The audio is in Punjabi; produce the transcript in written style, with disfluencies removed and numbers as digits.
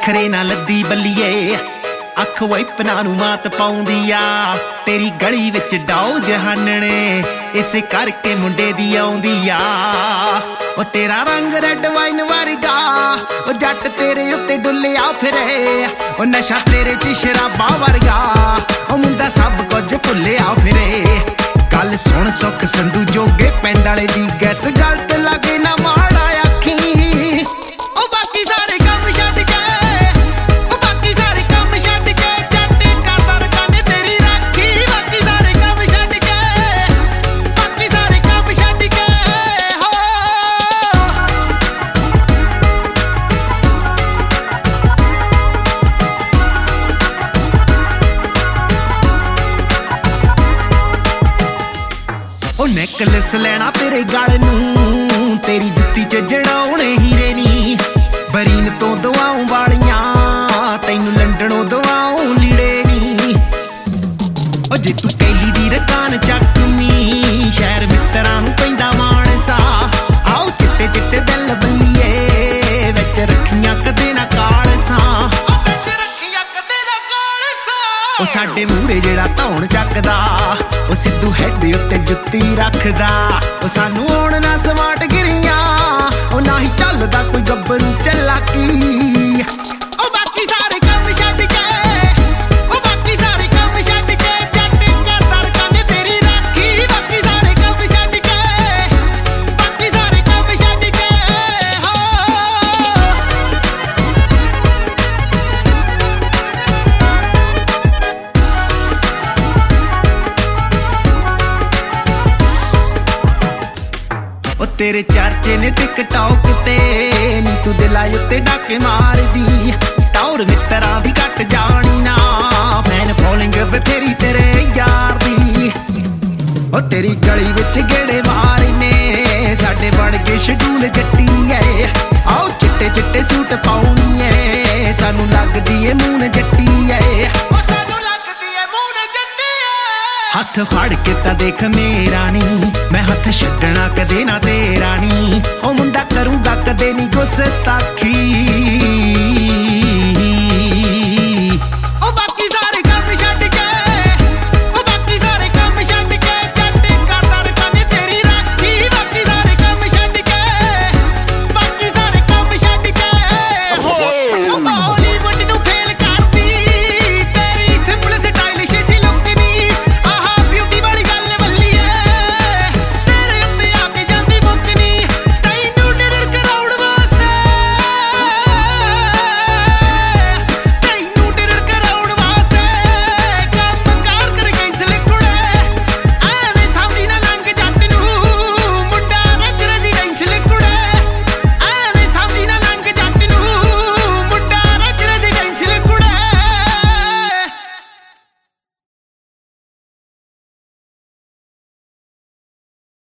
ਨਖਰੇ ਨਾ ਲੱਦੀ ਬੱਲੀਏ ਅੱਖ ਵਾਈਪਨਾਂ ਨੂੰ ਮਾਤ ਪਾਉਂਦੀ ਆ ਤੇਰੀ ਗਲੀ ਵਿੱਚ ਡਾਉ ਜਹਾਨਣੇ ਇਸੇ ਕਰਕੇ ਮੁੰਡੇ ਦੀ ਆਉਂਦੀ ਆ ਉਹ ਤੇਰਾ ਰੰਗ ਰੈੱਡ ਵਾਈਨ ਵਰਗਾ ਉਹ ਜੱਟ ਤੇਰੇ ਉੱਤੇ ਡੁੱਲਿਆ ਫਿਰੇ ਉਹ ਨਸ਼ਾ ਤੇਰੇ 'ਚ ਸ਼ਰਾਬਾਂ ਵਰਗਾ ਉਹ ਮੁੰਡਾ ਸਭ ਕੁਝ ਭੁੱਲਿਆ ਫਿਰੇ ਗੱਲ ਸੁਣ ਸੁੱਖ ਸੰਧੂ ਜੋਗੇ ਪਿੰਡ ਵਾਲੇ ਦੀ ਗੈਸ ਗਲਤ ਲੱਗੇ ਨਾ ਮਾੜਾ ਆਖੀ ਉਹ ਬਾਕੀ ਸਾਰੇ ਕੰਮ ਛੱਡ ਕੇ ਉਹ ਬਾਕੀ ਸਾਰੇ ਕੰਮ ਛੱਡ ਕੇ ਜੱਟ ਕਰਦਾ ਰਕਾਨੇ ਤੇਰੀ ਰਾਖੀ ਬਾਕੀ ਸਾਰੇ ਕੰਮ ਛੱਡ ਕੇ ਬਾਕੀ ਸਾਰੇ ਕੰਮ ਛੱਡ ਕੇ ਹੋ ਉਹ ਨੈਕਲੈਸ ਲੈਣਾ ਤੇਰੇ ਗਲ ਨੂੰ ਤੇਰੀ ਜੁੱਤੀ 'ਚ ਜੜਾਉਣੇ ਹੀਰੇ ਨੀ ਬਰੀਨ ਤੋਂ ਦਵਾਉਂ ਵਾਲੀਆਂ ਤੈਨੂੰ ਲੰਡਨੋਂ ਦਵਾਉਂ ਲੀੜੇ ਨੀ ਉਹ ਜੇ ਤੂੰ ਕੈਲੀ ਦੀ ਰਕਾਨ ਚੱਕਮੀ ਸ਼ਹਿਰ ਮਿੱਤਰਾਂ ਨੂੰ ਪੈਂਦਾ ਮਾਨਸਾ ਆਓ ਚਿੱਟੇ ਚਿੱਟੇ ਦਿਲ ਬੱਲੀਏ ਵਿੱਚ ਰੱਖੀਆਂ ਕਦੇ ਨਾ ਕਾਲਸਾਂ ਉਹ ਸਾਡੇ ਮੂਹਰੇ ਜਿਹੜਾ ਧੌਣ ਚੱਕਦਾ ਉਹ ਸਿੱਧੂ ਹੈਡ ਉੱਤੇ ਜੁੱਤੀ ਰੱਖਦਾ ਉਹ ਸਾਨੂੰ ਆਉਣ ਨਾ ਸਮਾਟ ਗਿਰੀਆਂ ਉਹ ਨਾ ਹੀ ਚੱਲਦਾ ਕੋਈ ਗੱਭਰੂ ਚੱਲਾਕੀ ਉਹ ਬਾਕੀ ਸਾਰੇ ਕੰਮ ਛੱਡ ਕੇ ਉਹ ਬਾਕੀ ਸਾਰੇ ਕੰਮ ਛੱਡ ਕੇ ਜੱਟ ਕਰਦਾ ਰਕਾਨੇ ਤੇਰੀ ਰਾਖੀ ਬਾਕੀ ਸਾਰੇ ਕੰਮ ਛੱਡ ਕੇ ਬਾਕੀ ਸਾਰੇ ਕੰਮ ਛੱਡ ਕੇ ਹੋ ਉਹ ਤੇਰੇ ਚਰਚੇ ਨੇ ਟਿਕਟੌਕ ਤੇ ਨੀ ਤੂੰ ਦਿਲਾਂ ਉੱਤੇ ਡਾਕੇ ਮਾਰਦੀ ਟੌਰ ਮਿੱਤਰਾਂ ਦੀ ਘੱਟ ਜਾਣੀ ਨਾ ਫੈਨ ਫੋਲੋਇੰਗ ਬਥੇਰੀ ਤੇਰੇ ਯਾਰ ਦੀ ਉਹ ਤੇਰੀ ਗਲੀ ਵਿੱਚ ਗੇੜੇ ਮਾਰਨੇ ਸਾਡੇ ਬਣ ਕੇ ਸ਼ਡੂਲ ਜੱਟੀ ਐ ਆਓ ਚਿੱਟੇ ਚਿੱਟੇ ਸੂਟ ਪਾਉਣੀ ਐ ਸਾਨੂੰ ਲੱਗਦੀ ਏ ਮੂਨ ਜੱਟੀ ਐ ਉਹ ਸਾਨੂੰ ਲੱਗਦੀ ਏ ਮੂਨ ਜੱਟੀ ਐ ਹੱਥ ਫੜ ਕੇ ਤਾਂ ਦੇਖ ਮੇਰਾ ਨੀ ਮੈਂ ਹੱਥ ਛੱਡਣਾ ਕਦੇ ਨਾ ਤੇਰਾ ਨੀ ਉਹ ਮੁੰਡਾ ਕਰੂੰਗਾ ਕਦੇ ਨੀ ਗੁਸਤਾਖੀ